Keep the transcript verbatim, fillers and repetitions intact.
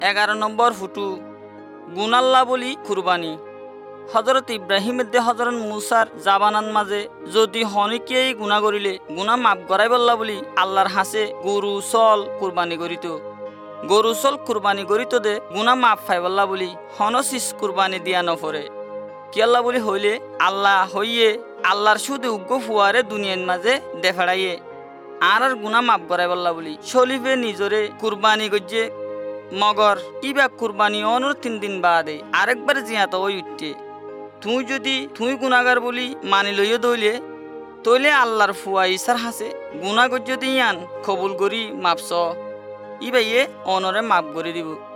এগারো নম্বর ফুটু গুনাল্লা বলি কুরবানি। হজরত ইব্রাহিমের দে হজরত মুসার জাবানান মাঝে যদি হনিকেই গুণা করিলে গুণা মাপ করাই বললা বলি আল্লাহর হাসে গরু চল কুরবানি করিত। গরু চল কুরবানি করিত দে গুণা মাপ ফাই বললা বলি হনসিস কুরবানি দিয়া নপরে কি আল্লাহ বলি হইলে আল্লাহ হইয়ে আল্লাহর সুদে উগ্র ফুয়ারে দুনিয়ার মাঝে দেফাড়াইয়ে আর আর গুণা মাপ করাই বললা বলি শলিফে নিজরে কুরবানি গজ্জে মগর ইবা কুরবানি অনর তিন দিন বাদে আরেকবার জিয়াত ওই উঠতে তুই যদি তুই গুণাগার বলি মানি লইও দইলে তইলে আল্লাহর ফুয়া ইসার হাসে গুণা গজ্জে দিয়ান কবুল করি মাপস ইবাইয়ে অনরে মাপ করে দিব।